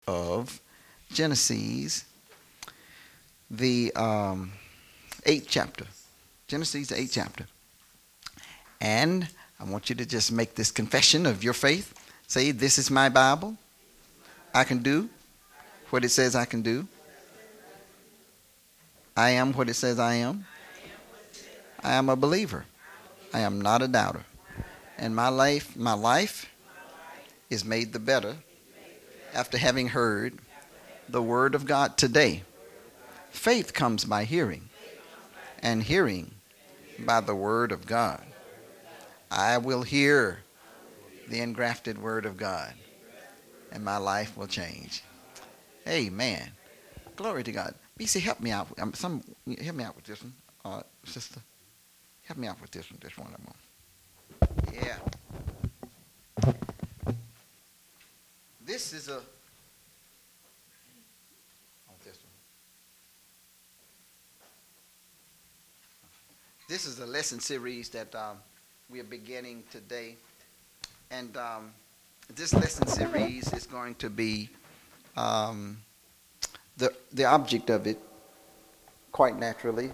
of Genesis, the eighth chapter. Genesis, the eighth chapter. And I want you to just make this confession of your faith. Say, this is my Bible. I can do what it says I can do. I am what it says I am. I am a believer. I am not a doubter. And my life is made the better after having heard the word of God today. Faith comes by hearing, and hearing by the word of God. I will hear the engrafted word of God, and my life will change. Amen. Glory to God. BC, help me out. Help me out with this one, sister. Help me out with this one. This one I'm on. Yeah. This is a. This one. This is a lesson series that we are beginning today, and this lesson series is going to be the object of it, quite naturally,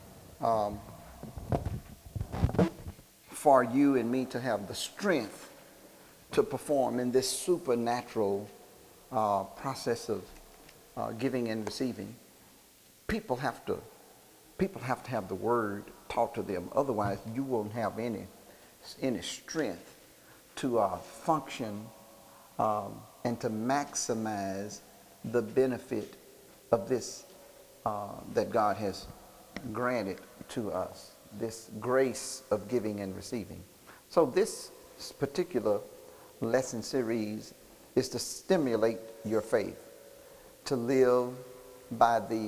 for you and me to have the strength to perform in this supernatural process of giving and receiving. People have to have the word taught to them. Otherwise, you won't have any strength to function and to maximize the benefit of this that God has granted to us, this grace of giving and receiving. So this particular lesson series is to stimulate your faith, to live by the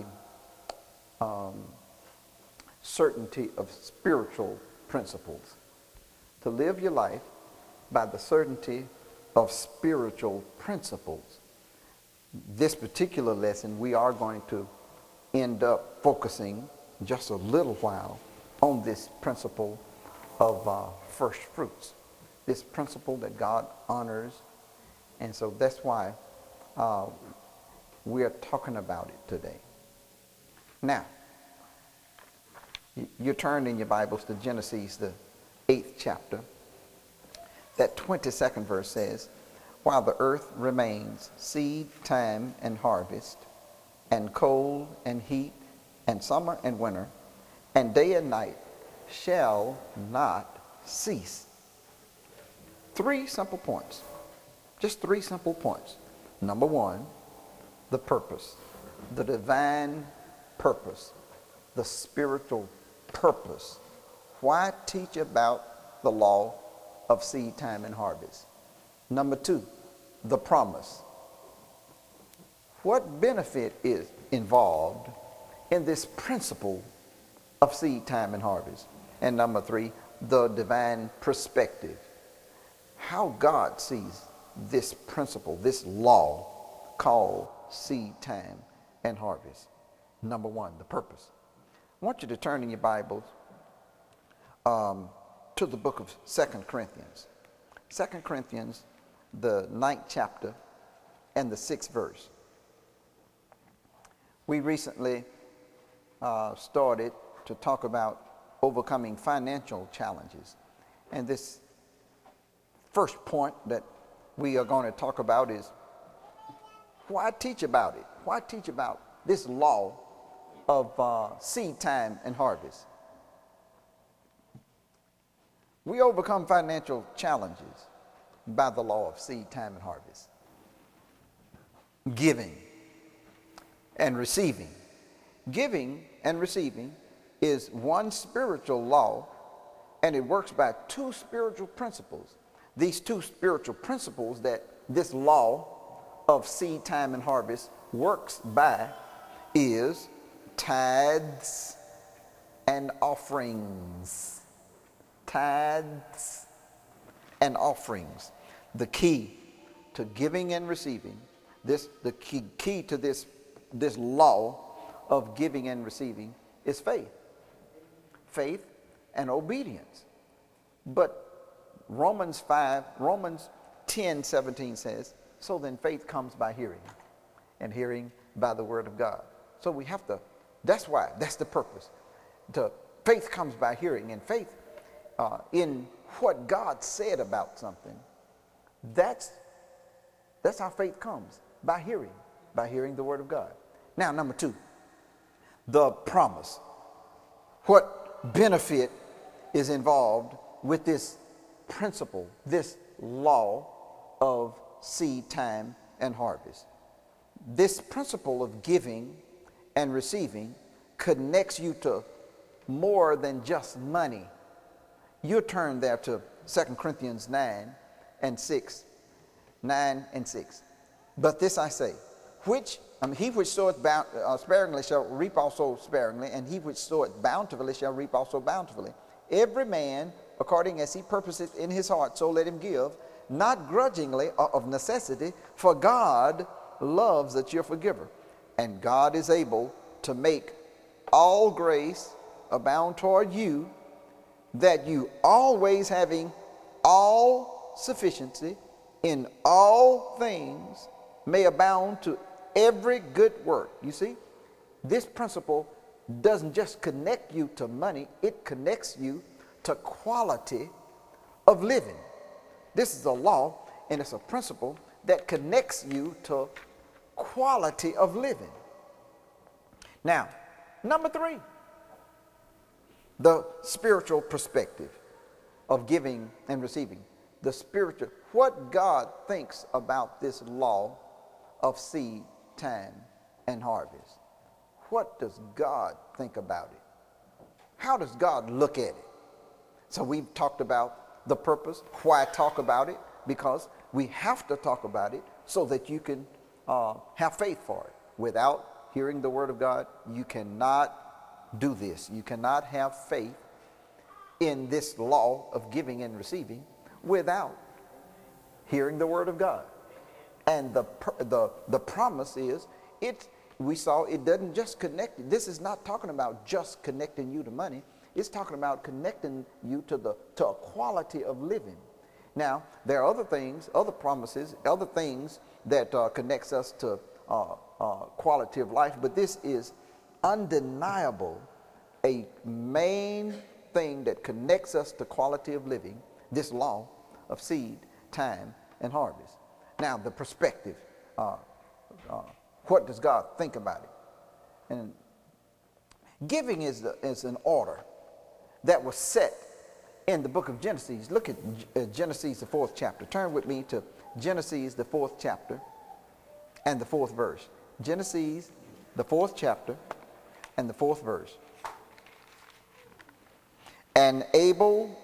certainty of spiritual principles, to live your life by the certainty of spiritual principles. This particular lesson, we are going to end up focusing just a little while on this principle of first fruits, this principle that God honors. And so that's why we are talking about it today. Now, you turn in your Bibles to Genesis, the 8th chapter. That 22nd verse says, while the earth remains, seed time and harvest, and cold and heat, and summer and winter, and day and night shall not cease. Three simple points. Just three simple points. Number one, the purpose, the divine purpose, the spiritual purpose. Why teach about the law of seed time and harvest? Number two, the promise. What benefit is involved in this principle of seed time and harvest? And number three, the divine perspective. How God sees this principle, this law called seed time and harvest. Number one, the purpose. I want you to turn in your Bibles to the book of 2 Corinthians. 2 Corinthians, the 9th chapter and the 6th verse. We recently started to talk about overcoming financial challenges. And this first point that we are going to talk about is why teach about it? Why teach about this law of seed time and harvest? We overcome financial challenges by the law of seed time and harvest. Giving and receiving. Giving and receiving is one spiritual law, and it works by two spiritual principles. These two spiritual principles that this law of seed time and harvest works by is tithes and offerings. Tithes and offerings. The key to giving and receiving, the key to this law of giving and receiving is faith. Faith and obedience. But Romans 10:17 says, so then faith comes by hearing. and hearing by the word of God. So we have to, that's why, that's the purpose. Faith comes by hearing, and faith in what God said about something, that's how faith comes, by hearing the word of God. Now, number 2, the promise. What benefit is involved with this principle, this law of seed time and harvest? This principle of giving and receiving connects you to more than just money. You turn there to 2 Corinthians 9 and 6. But this I say, he which soweth sparingly shall reap also sparingly, and he which soweth bountifully shall reap also bountifully. Every man according as he purposeth in his heart, so let him give, not grudgingly or of necessity, for God loves a cheerful giver. And God is able to make all grace abound toward you, that you always having all sufficiency in all things may abound to every good work. You see, this principle doesn't just connect you to money, it connects you to quality of living. This is a law, and it's a principle that connects you to quality of living. Now, number 3, the spiritual perspective of giving and receiving. The spiritual, what God thinks about this law of seed, time, and harvest. What does God think about it? How does God look at it? So we've talked about the purpose, why talk about it, because we have to talk about it so that you can have faith for it. Without hearing the word of God, you cannot do this. You cannot have faith in this law of giving and receiving without hearing the word of God. And the promise is, we saw it doesn't just connect. This is not talking about just connecting you to money. It's talking about connecting you to a quality of living. Now, there are other things, other promises, other things that connects us to quality of life, but this is undeniable, a main thing that connects us to quality of living, this law of seed, time, and harvest. Now, the perspective, what does God think about it? And giving is an order that was set in the book of Genesis. Look at Genesis, the 4th chapter. Turn with me to Genesis, the 4th chapter and the 4th verse. Genesis, the 4th chapter and the 4th verse. And Abel,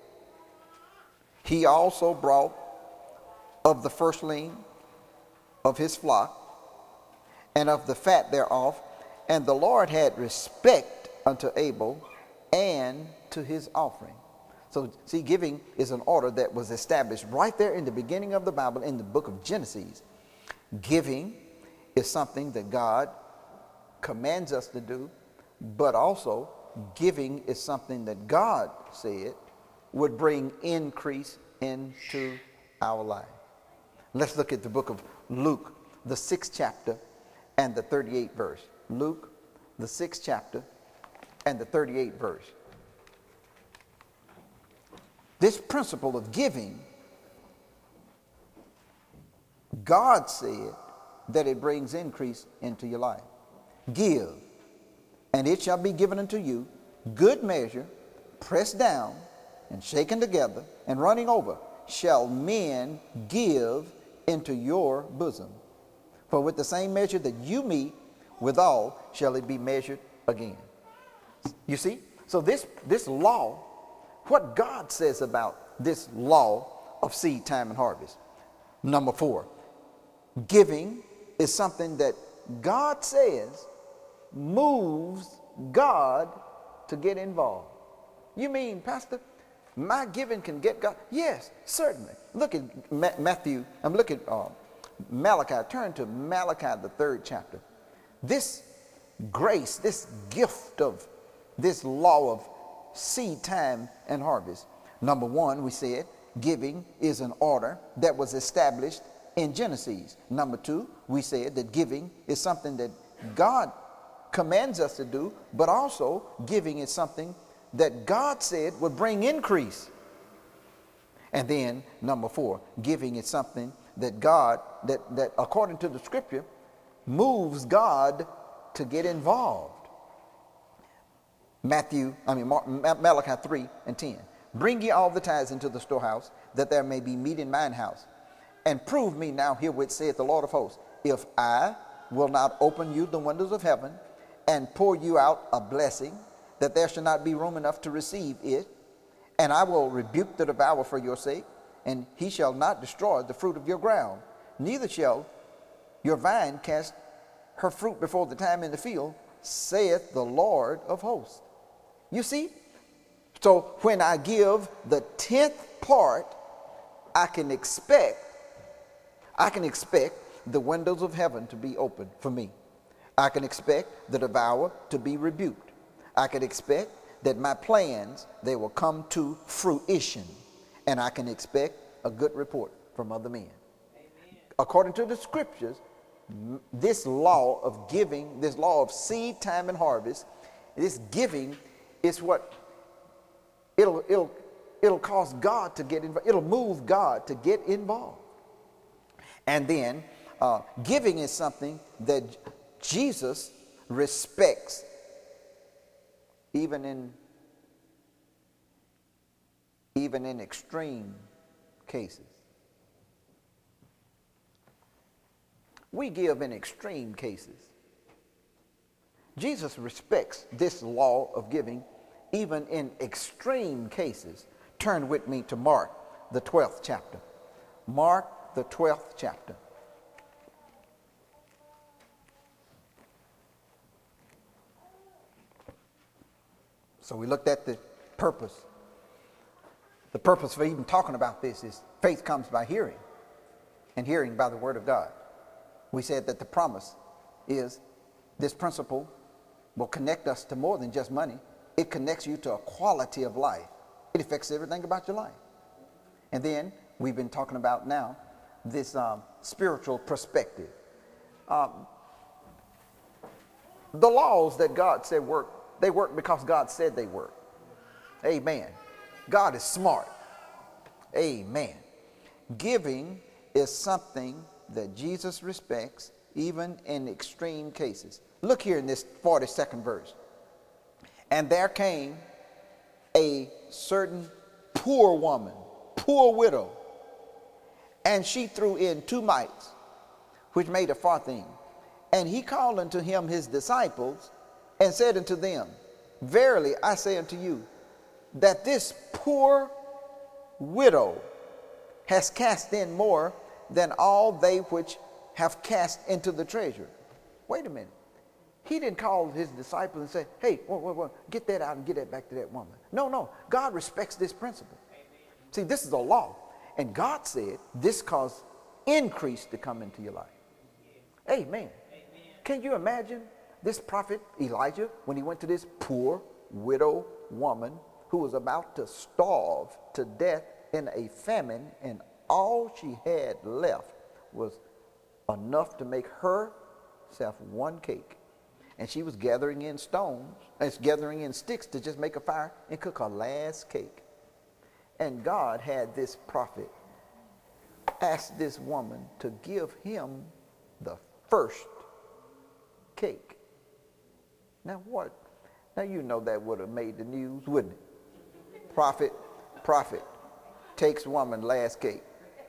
he also brought of the firstling of his flock and of the fat thereof, and the Lord had respect unto Abel and to his offering. So, see, giving is an order that was established right there in the beginning of the Bible, in the book of Genesis. Giving is something that God commands us to do, but also giving is something that God said would bring increase into our life. Let's look at the book of Luke, the 6th chapter and the 38th verse. Luke, the 6th chapter and the 38th verse. This principle of giving, God said that it brings increase into your life. Give, and it shall be given unto you, good measure, pressed down and shaken together and running over, shall men give into your bosom. For with the same measure that you meet withal shall it be measured again. You see? So this law, what God says about this law of seed, time, and harvest. Number 4, giving is something that God says moves God to get involved. You mean, Pastor, my giving can get God? Yes, certainly. Look at Matthew, look at Malachi. Turn to Malachi, the 3rd chapter. This grace, this gift of this law of seed, time, and harvest. Number 1, we said, giving is an order that was established in Genesis. Number two, we said that giving is something that God commands us to do, but also giving is something that God said would bring increase. And then number four, giving is something that God, that according to the scripture, moves God to get involved. Malachi 3:10. Bring ye all the tithes into the storehouse, that there may be meat in mine house. And prove me now herewith, saith the Lord of hosts, if I will not open you the windows of heaven and pour you out a blessing, that there shall not be room enough to receive it. And I will rebuke the devourer for your sake, and he shall not destroy the fruit of your ground. Neither shall your vine cast her fruit before the time in the field, saith the Lord of hosts. You see? So when I give the 10th part, I can expect the windows of heaven to be open for me. I can expect the devourer to be rebuked. I can expect that my plans, they will come to fruition. And I can expect a good report from other men. Amen. According to the scriptures, this law of giving, this law of seed, time, and harvest, this giving is what it'll cause God to get involved. It'll move God to get involved. And then giving is something that Jesus respects, even in extreme cases. We give in extreme cases. Jesus respects this law of giving even in extreme cases. Turn with me to Mark, the 12th chapter. Mark, the 12th chapter. So we looked at the purpose. The purpose for even talking about this is faith comes by hearing, and hearing by the word of God. We said that the promise is this principle will connect us to more than just money. It connects you to a quality of life. It affects everything about your life. And then we've been talking about now this spiritual perspective. The laws that God said work, they work because God said they work. Amen. God is smart. Amen. Giving is something that Jesus respects even in extreme cases. Look here in this 42nd verse. And there came a certain poor woman, poor widow, and she threw in 2 mites, which made a farthing. And he called unto him his disciples, and said unto them, verily I say unto you, that this poor widow has cast in more than all they which have cast into the treasure. Wait a minute. He didn't call his disciples and say, hey, get that out and get that back to that woman. No. God respects this principle. Amen. See, this is a law. And God said this caused increase to come into your life. Yes. Amen. Amen. Can you imagine this prophet Elijah when he went to this poor widow woman who was about to starve to death in a famine, and all she had left was enough to make herself 1 cake. And she was gathering in gathering in sticks to just make a fire and cook her last cake. And God had this prophet ask this woman to give him the first cake. Now what? Now you know that would have made the news, wouldn't it? Prophet takes woman last cake.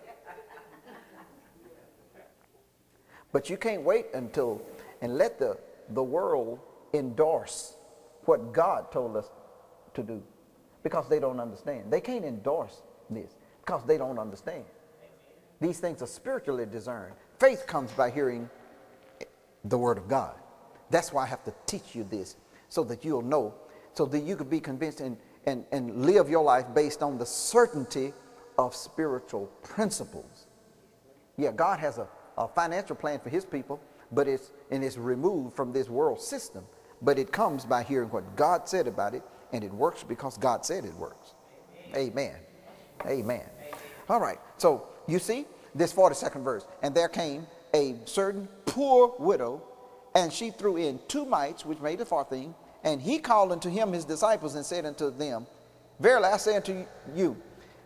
But you can't wait and let the world endorse what God told us to do, because they don't understand. They can't endorse this because they don't understand. These things are spiritually discerned. Faith comes by hearing the word of God. That's why I have to teach you this, so that you'll know, so that you could be convinced and live your life based on the certainty of spiritual principles. Yeah, God has a financial plan for his people, but it's removed from this world system. But it comes by hearing what God said about it, and it works because God said it works. Amen. Amen. Amen. All right. So you see, this 42nd verse. And there came a certain poor widow, and she threw in 2 mites, which made a farthing. And he called unto him his disciples and said unto them, verily I say unto you,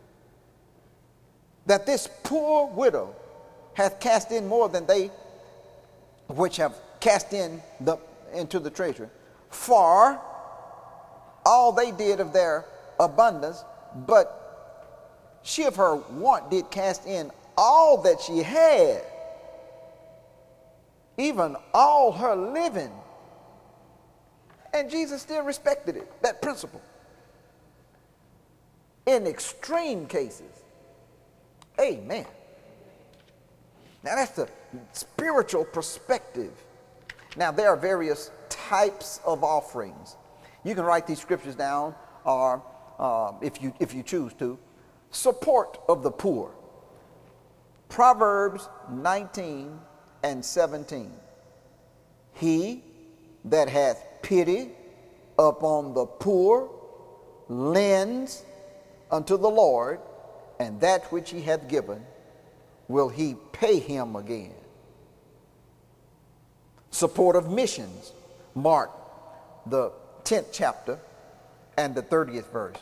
that this poor widow hath cast in more than they which have cast into the treasury. For all they did of their abundance, but she of her want did cast in all that she had, even all her living. And Jesus still respected it, that principle. In extreme cases. Amen. Now that's the spiritual perspective. Now there are various types of offerings. You can write these scriptures down, or if you choose to. Support of the poor. Proverbs 19 and 17. He that hath pity upon the poor lends unto the Lord, and that which he hath given will he pay him again. Support of missions. Mark, the 10th chapter and the 30th verse.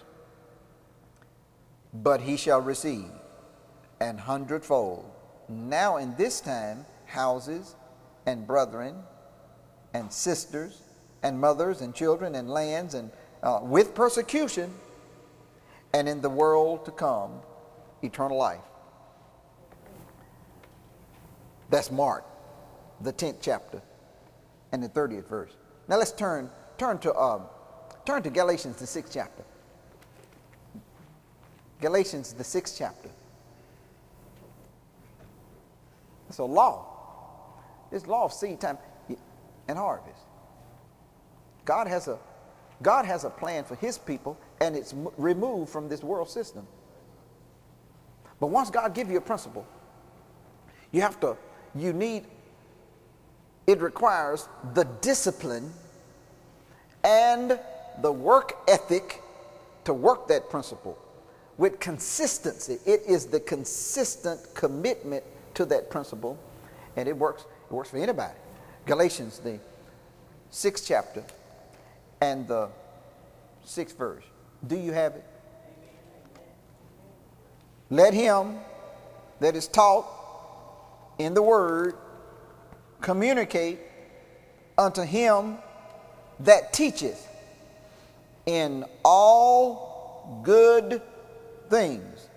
But he shall receive an hundredfold. Now in this time, houses and brethren and sisters and mothers and children and lands, and with persecution, and in the world to come, eternal life. That's Mark, the 10th chapter and the 30th verse. Now let's turn to Galatians, the 6th chapter. Galatians, the 6th chapter. It's a law. This law of seed time and harvest. God has a plan for his people, and it's removed from this world system. But once God gives you a principle, it requires the discipline and the work ethic to work that principle with consistency. It is the consistent commitment to that principle, and it works for anybody. Galatians, the 6th chapter and the 6th verse. Do you have it? Let him that is taught in the word communicate unto him that teacheth in all good things.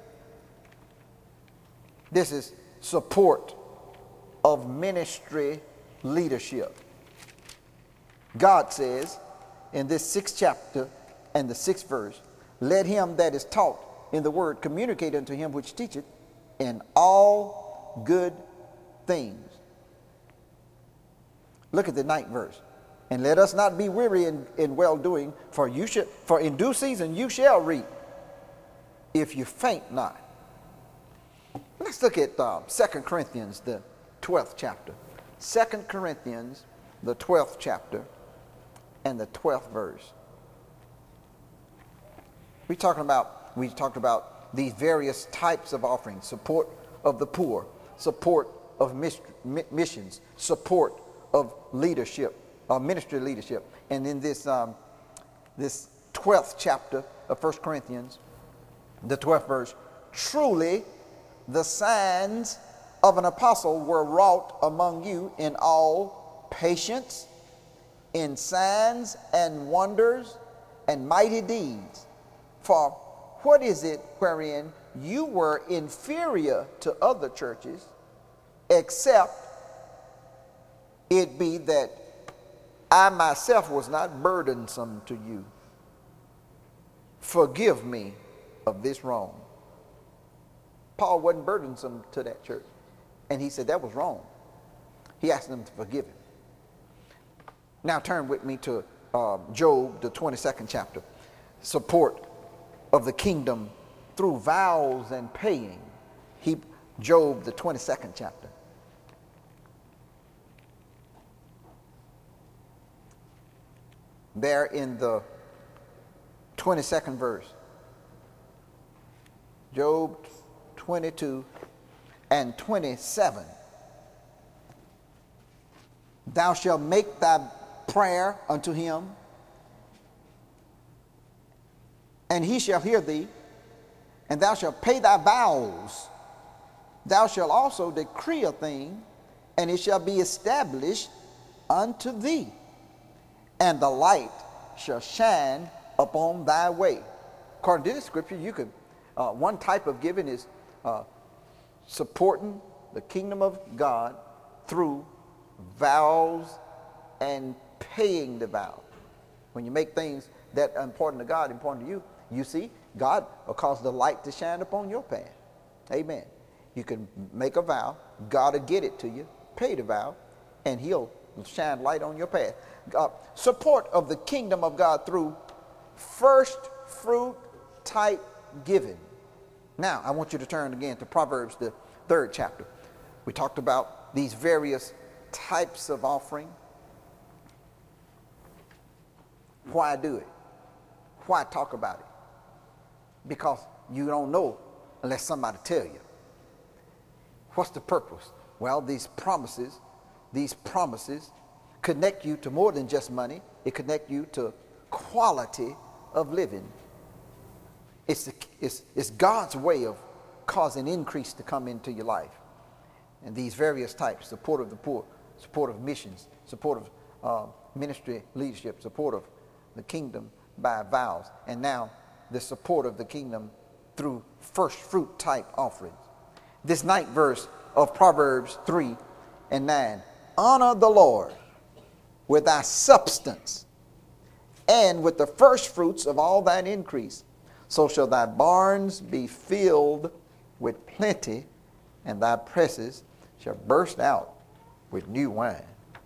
This is support of ministry leadership. God says in this 6th chapter and the 6th verse, let him that is taught in the word communicate unto him which teacheth in all good things. Look at the 9th verse. And let us not be weary in well-doing, for in due season you shall reap, if you faint not. Let's look at 2 Corinthians, the 12th chapter. 2 Corinthians, the 12th chapter and the 12th verse. We talked about these various types of offerings: support of the poor, support of missions, support of leadership, ministry leadership. And in this 12th chapter of 1 Corinthians, the 12th verse, truly the signs of an apostle were wrought among you in all patience, in signs and wonders and mighty deeds. For what is it wherein you were inferior to other churches, except it be that I myself was not burdensome to you? Forgive me of this wrong. Paul wasn't burdensome to that church, and he said that was wrong. He asked them to forgive him. Now turn with me to Job, the 22nd chapter. Support of the kingdom through vows and paying. Job, the 22nd chapter. There in the 22nd verse. Job 22 and 27. Thou shalt make thy prayer unto him, and he shall hear thee, and thou shalt pay thy vows. Thou shalt also decree a thing, and it shall be established unto thee, and the light shall shine upon thy way. According to this scripture, you could one type of giving is supporting the kingdom of God through vows and paying the vow. When you make things that are important to God, important to you, you see, God will cause the light to shine upon your path. Amen. You can make a vow, God will get it to you, pay the vow, and he'll shine light on your path. Support of the kingdom of God through first fruit type giving. Now, I want you to turn again to Proverbs, the 3rd chapter. We talked about these various types of offering. Why do it? Why talk about it? Because you don't know unless somebody tell you. What's the purpose? Well, these promises connect you to more than just money. It connect you to quality of living. It's God's way of causing increase to come into your life. And these various types: support of the poor, support of missions, support of ministry leadership, support of the kingdom by vows, and now the support of the kingdom through first fruit type offerings. This 9th verse of Proverbs 3 and 9. Honor the Lord with thy substance and with the first fruits of all thine increase. So shall thy barns be filled with plenty, and thy presses shall burst out with new wine.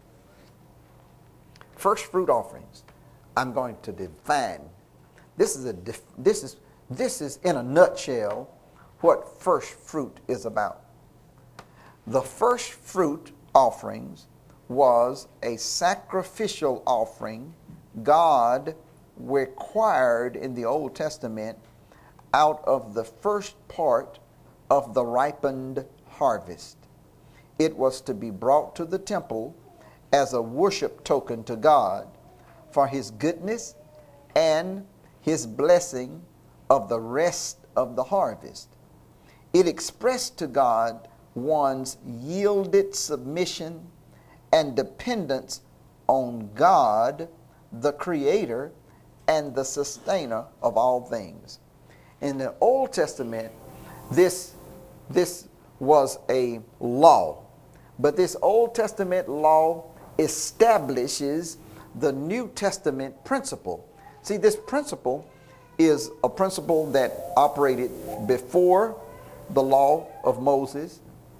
First fruit offerings. I'm going to define. This is in a nutshell what first fruit is about. The first fruit offerings was a sacrificial offering God required in the Old Testament out of the first part of the ripened harvest. It was to be brought to the temple as a worship token to God for his goodness and his blessing of the rest of the harvest. It expressed to God one's yielded submission and dependence on God, the creator and the sustainer of all things. In the Old Testament, this was a law, but this Old Testament law establishes the New Testament principle. See, this principle is a principle that operated before the law of Moses,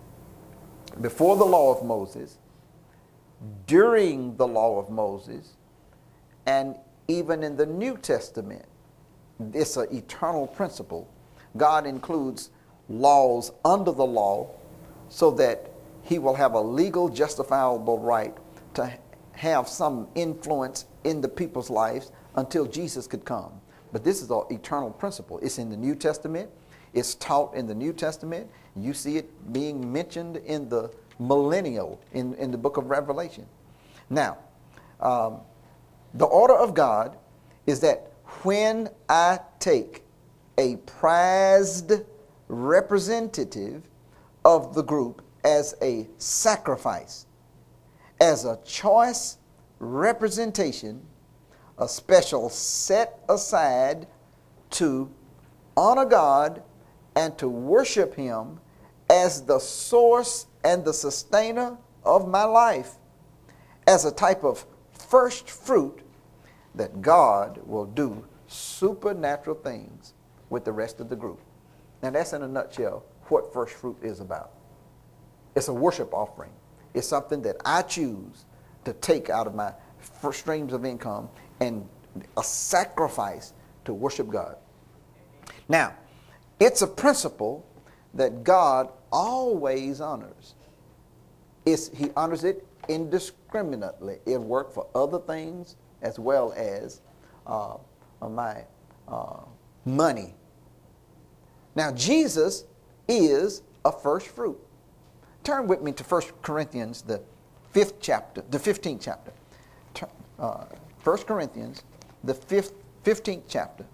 during the law of Moses, and even in the New Testament. It's an eternal principle. God includes laws under the law so that he will have a legal, justifiable right to have some influence in the people's lives until Jesus could come. But this is an eternal principle. It's in the New Testament. It's taught in the New Testament. You see it being mentioned in the millennial, in the book of Revelation. Now, the order of God is that when I take a prized representative of the group as a sacrifice, as a choice representation, a special set aside to honor God and to worship him as the source and the sustainer of my life, as a type of first fruit, that God will do supernatural things with the rest of the group. Now that's in a nutshell what first fruit is about. It's a worship offering. It's something that I choose to take out of my first streams of income and a sacrifice to worship God. Now, it's a principle that God always honors. He honors it indiscriminately. It worked for other things as well as my money. Now, Jesus is a first fruit. Turn with me to 1 Corinthians, the 5th chapter, the 15th chapter. 1 Corinthians, the 15th chapter.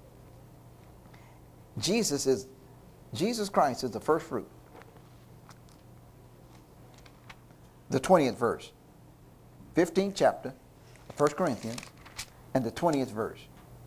Jesus Christ is the first fruit. The 20th verse. 15th chapter, 1 Corinthians, and the 20th verse.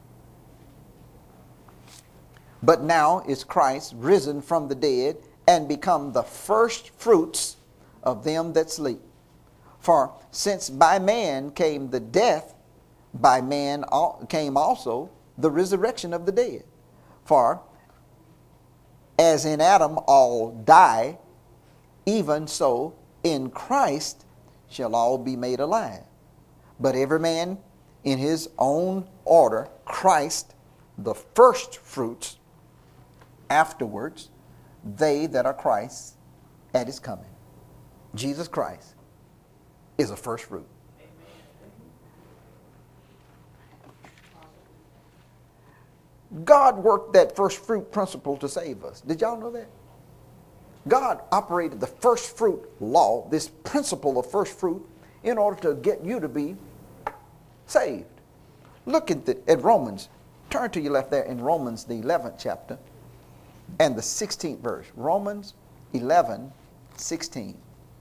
But now is Christ risen from the dead and become the first fruits of them that sleep. For since by man came the death, by man came also the resurrection of the dead. For as in Adam all die, even so in Christ shall all be made alive. But every man in his own order, Christ the first fruits, afterwards they that are Christ at his coming. Jesus Christ is a first fruit. God worked that first fruit principle to save us. Did y'all know that? God operated the first fruit law, this principle of first fruit, in order to get you to be saved. Look at Romans. Turn to your left there in Romans, the 11th chapter, and the 16th verse. Romans 11:16.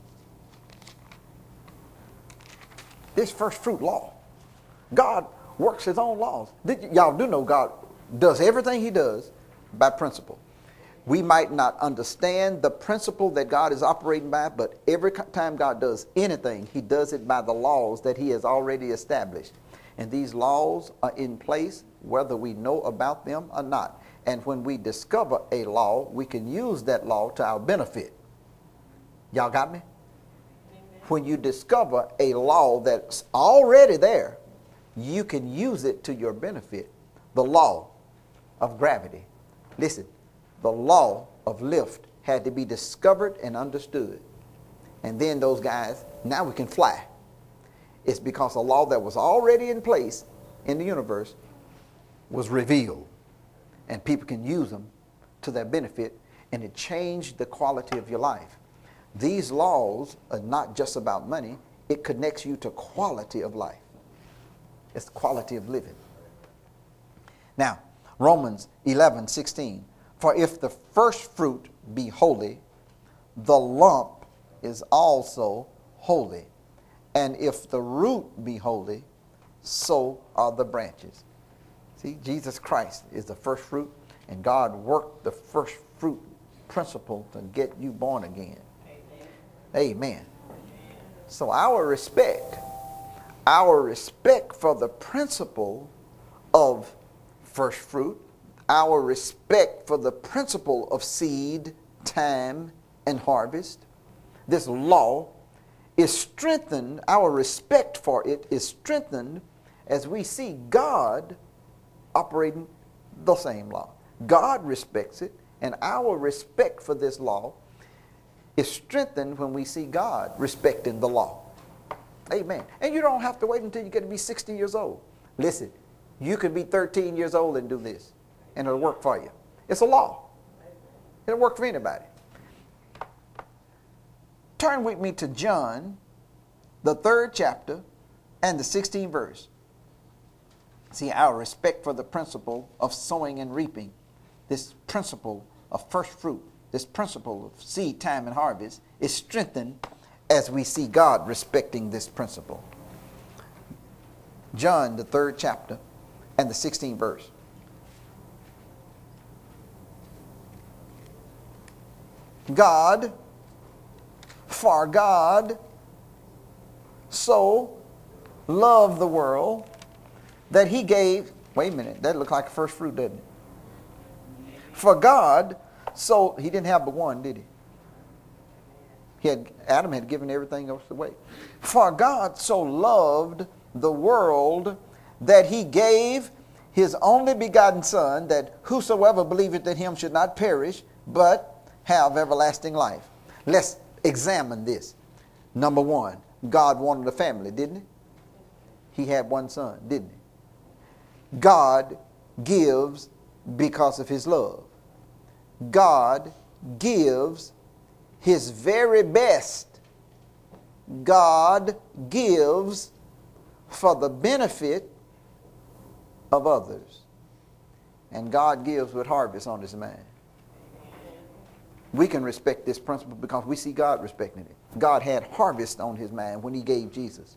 This first fruit law. God works his own laws. Y'all do know God does everything he does by principle. We might not understand the principle that God is operating by, but every time God does anything, he does it by the laws that he has already established. And these laws are in place whether we know about them or not. And when we discover a law, we can use that law to our benefit. Y'all got me? Amen. When you discover a law that's already there, you can use it to your benefit. The law of gravity. Listen, the law of lift had to be discovered and understood. And then those guys, now we can fly. It's because a law that was already in place in the universe was revealed. And people can use them to their benefit, and it changed the quality of your life. These laws are not just about money. It connects you to quality of life. It's quality of living. Now, Romans 11:16. For if the first fruit be holy, the lump is also holy. And if the root be holy, so are the branches. See, Jesus Christ is the first fruit, and God worked the first fruit principle to get you born again. Amen. Amen. So our respect for the principle of first fruit, our respect for the principle of seed, time, and harvest, this law is strengthened, our respect for it is strengthened as we see God operating the same law. God respects it, and our respect for this law is strengthened when we see God respecting the law. Amen. And you don't have to wait until you get to be 60 years old. Listen, you can be 13 years old and do this, and it'll work for you. It's a law. It'll work for anybody. Turn with me to John, the 3rd chapter, and the 16th verse. See, our respect for the principle of sowing and reaping, this principle of first fruit, this principle of seed, time, and harvest is strengthened as we see God respecting this principle. John, the 3rd chapter, and the 16th verse. For God so loved the world that he gave, wait a minute, that looked like a first fruit, doesn't it? For God, so he didn't have but one, did he? Adam had given everything else away. For God so loved the world that he gave his only begotten Son, that whosoever believeth in him should not perish, but have everlasting life. Let's examine this. Number one, God wanted a family, didn't he? He had one son, didn't he? God gives because of his love. God gives His very best God gives for the benefit of others. And God gives with harvest on his mind. We can respect this principle because we see God respecting it. God had harvest on his mind when he gave Jesus.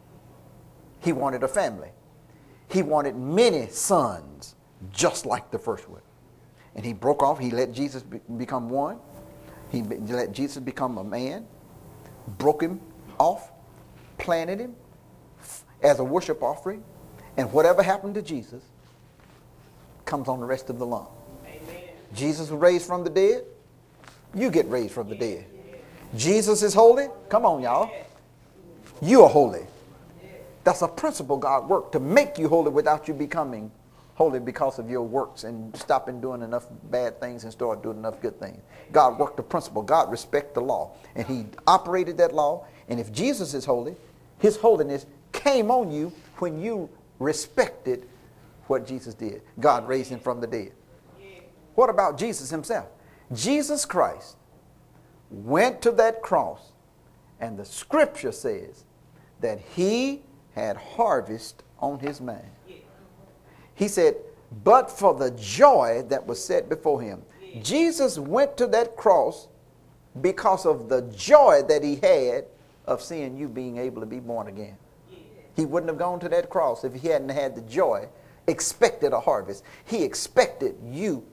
He wanted a family. He wanted many sons, just like the first one. And he broke off. He let Jesus become one. He let Jesus become a man, broke him off, planted him as a worship offering. And whatever happened to Jesus comes on the rest of the lawn. Amen. Jesus was raised from the dead. You get raised from the dead. Jesus is holy. Come on, y'all. You are holy. That's a principle God worked to make you holy without you becoming holy because of your works and stopping doing enough bad things and start doing enough good things. God worked the principle. God respects the law. And he operated that law. And if Jesus is holy, his holiness came on you when you respected what Jesus did. God raised him from the dead. What about Jesus himself? Jesus Christ went to that cross, and the scripture says that he had harvest on his mind. He said, but for the joy that was set before him. Jesus went to that cross because of the joy that he had of seeing you being able to be born again. He wouldn't have gone to that cross if he hadn't had the joy, expected a harvest. He expected you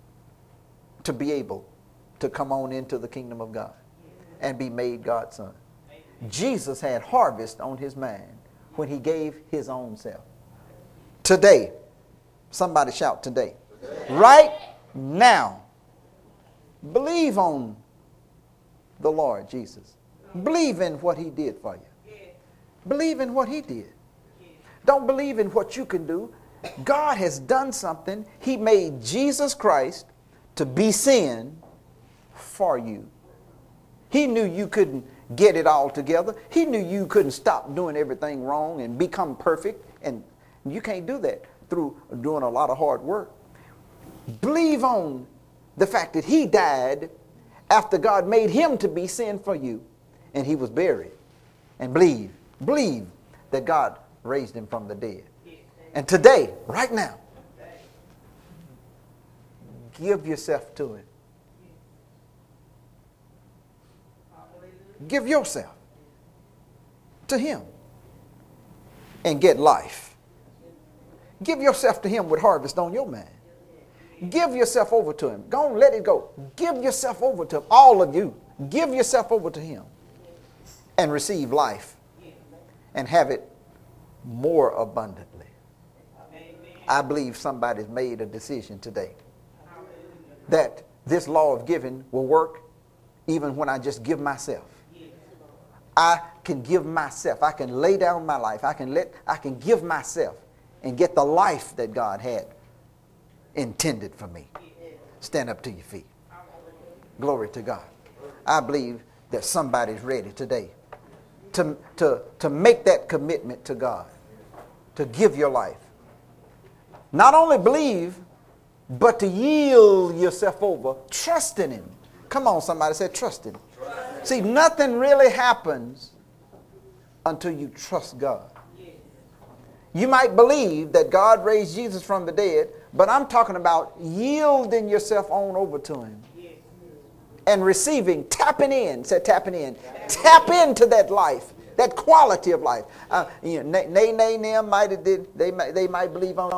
to be able to come on into the kingdom of God and be made God's son. Jesus had harvest on his mind when he gave his own self. Today, somebody shout today. Right now, believe on the Lord Jesus. Believe in what he did for you. Believe in what he did. Don't believe in what you can do. God has done something. He made Jesus Christ to be sin for you. He knew you couldn't get it all together. He knew you couldn't stop doing everything wrong and become perfect. And you can't do that through doing a lot of hard work. Believe on the fact that he died after God made him to be sin for you. And he was buried. And believe that God raised him from the dead. And today, right now, give yourself to him. Give yourself to him and get life. Give yourself to him with harvest on your mind. Give yourself over to him. Go on, let it go. Give yourself over to him. All of you. Give yourself over to him and receive life and have it more abundantly. I believe somebody's made a decision today that this law of giving will work even when I just give myself. I can give myself. I can lay down my life. I can give myself and get the life that God had intended for me. Stand up to your feet. Glory to God. I believe that somebody's ready today to make that commitment to God, to give your life. Not only believe, but to yield yourself over, trust in him. Come on, somebody say trust in him. See, nothing really happens until you trust God. You might believe that God raised Jesus from the dead, but I'm talking about yielding yourself on over to him and receiving, tapping in, say tapping in, tap into that life, that quality of life. They might believe on